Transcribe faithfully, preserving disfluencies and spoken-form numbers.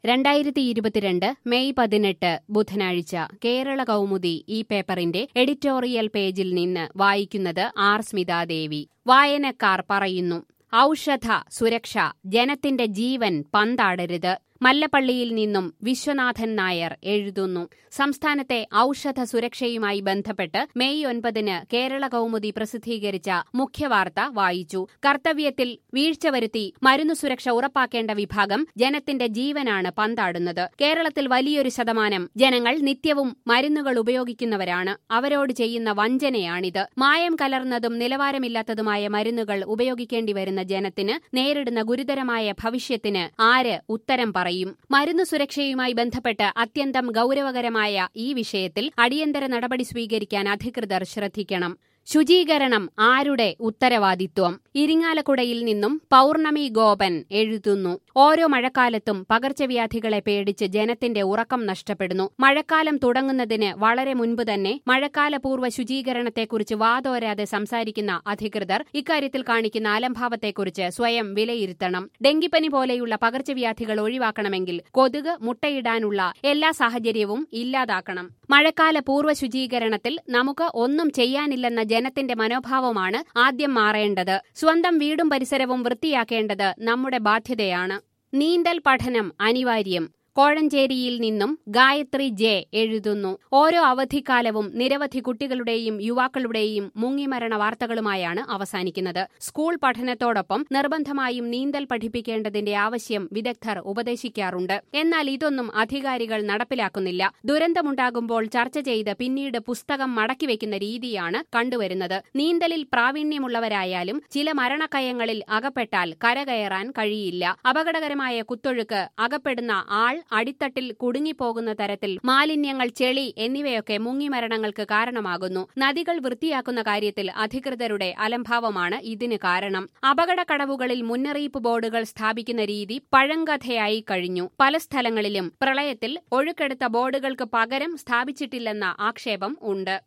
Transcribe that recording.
രണ്ടായിരത്തി ഇരുപത്തിരണ്ട് മെയ് പതിനെട്ട് ബുധനാഴ്ച കേരള കൗമുദി ഈ പേപ്പറിന്റെ എഡിറ്റോറിയൽ പേജിൽ നിന്ന് വായിക്കുന്നത് ആർ സ്മിതാദേവി. വായനക്കാർ പറയുന്നു, ഔഷധ സുരക്ഷ, ജനത്തിന്റെ ജീവൻ പന്താടരുത്. മല്ലപ്പള്ളിയിൽ നിന്നും വിശ്വനാഥൻ നായർ എഴുതുന്നു. സംസ്ഥാനത്തെ ഔഷധ സുരക്ഷയുമായി ബന്ധപ്പെട്ട് മെയ് ഒൻപതിന് കേരള കൗമുദി പ്രസിദ്ധീകരിച്ച മുഖ്യവാർത്ത വായിച്ചു. കർത്തവ്യത്തിൽ വീഴ്ച വരുത്തി മരുന്നു സുരക്ഷ ഉറപ്പാക്കേണ്ട വിഭാഗം ജനത്തിന്റെ ജീവനാണ് പന്താടുന്നത്. കേരളത്തിൽ വലിയൊരു ശതമാനം ജനങ്ങൾ നിത്യവും മരുന്നുകൾ ഉപയോഗിക്കുന്നവരാണ്. അവരോട് ചെയ്യുന്ന വഞ്ചനയാണിത്. മായം കലർന്നതും നിലവാരമില്ലാത്തതുമായ മരുന്നുകൾ ഉപയോഗിക്കേണ്ടി വരുന്ന ജനത്തിന് നേരിടുന്ന ഗുരുതരമായ ഭവിഷ്യത്തിന് ആര് ഉത്തരം പറയും? മരുന്നു സുരക്ഷയുമായി ബന്ധപ്പെട്ട് അത്യന്തം ഗൌരവകരമായ ഈ വിഷയത്തിൽ അടിയന്തര നടപടി സ്വീകരിക്കാൻ അധികൃതർ ശ്രദ്ധിക്കണം. ശുചീകരണം ആരുടെ ഉത്തരവാദിത്വം? ഇരിങ്ങാലക്കുടയിൽ നിന്നും പൗർണമി ഗോപൻ എഴുതുന്നു. ഓരോ മഴക്കാലത്തും പകർച്ചവ്യാധികളെ പേടിച്ച് ജനത്തിന്റെ ഉറക്കം നഷ്ടപ്പെടുന്നു. മഴക്കാലം തുടങ്ങുന്നതിന് വളരെ മുൻപ് തന്നെ മഴക്കാലപൂർവ്വ ശുചീകരണത്തെക്കുറിച്ച് വാതോരാതെ സംസാരിക്കുന്ന അധികൃതർ ഇക്കാര്യത്തിൽ കാണിക്കുന്ന അലംഭാവത്തെക്കുറിച്ച് സ്വയം വിലയിരുത്തണം. ഡെങ്കിപ്പനി പോലെയുള്ള പകർച്ചവ്യാധികൾ ഒഴിവാക്കണമെങ്കിൽ കൊതുക് മുട്ടയിടാനുള്ള എല്ലാ സാഹചര്യവും ഇല്ലാതാക്കണം. മഴക്കാല പൂർവ്വ ശുചീകരണത്തിൽ നമുക്ക് ഒന്നും ചെയ്യാനില്ലെന്ന ജനത്തിന്റെ മനോഭാവമാണ് ആദ്യം മാറേണ്ടത്. സ്വന്തം വീടും പരിസരവും വൃത്തിയാക്കേണ്ടത് നമ്മുടെ ബാധ്യതയാണ്. നീന്തൽ പഠനം അനിവാര്യം. കോഴഞ്ചേരിയിൽ നിന്നും ഗായത്രി ജെ എഴുതുന്നു. ഓരോ അവധിക്കാലവും നിരവധി കുട്ടികളുടെയും യുവാക്കളുടെയും മുങ്ങിമരണ വാർത്തകളുമായാണ് അവസാനിക്കുന്നത്. സ്കൂൾ പഠനത്തോടൊപ്പം നിർബന്ധമായും നീന്തൽ പഠിപ്പിക്കേണ്ടതിന്റെ ആവശ്യം വിദഗ്ധർ ഉപദേശിക്കാറുണ്ട്. എന്നാൽ ഇതൊന്നും അധികാരികൾ നടപ്പിലാക്കുന്നില്ല. ദുരന്തമുണ്ടാകുമ്പോൾ ചർച്ച ചെയ്ത് പിന്നീട് പുസ്തകം മടക്കിവെക്കുന്ന രീതിയാണ് കണ്ടുവരുന്നത്. നീന്തലിൽ പ്രാവീണ്യമുള്ളവരായാലും ചില മരണക്കയങ്ങളിൽ അകപ്പെട്ടാൽ കരകയറാൻ കഴിയില്ല. അപകടകരമായ കുത്തൊഴുക്ക്, അകപ്പെടുന്ന ആൾ അടിത്തട്ടിൽ കുടുങ്ങിപ്പോകുന്ന തരത്തിൽ മാലിന്യങ്ങൾ, ചെളി എന്നിവയൊക്കെ മുങ്ങിമരണങ്ങൾക്ക് കാരണമാകുന്നു. നദികൾ വൃത്തിയാക്കുന്ന കാര്യത്തിൽ അധികൃതരുടെ അലംഭാവമാണ് ഇതിന് കാരണം. അപകടക്കടവുകളിൽ മുന്നറിയിപ്പ് ബോർഡുകൾ സ്ഥാപിക്കുന്ന രീതി പഴങ്കഥയായി കഴിഞ്ഞു. പല സ്ഥലങ്ങളിലും പ്രളയത്തിൽ ഒഴുക്കെടുത്ത ബോർഡുകൾക്ക് പകരം സ്ഥാപിച്ചിട്ടില്ലെന്ന ആക്ഷേപം ഉണ്ട്.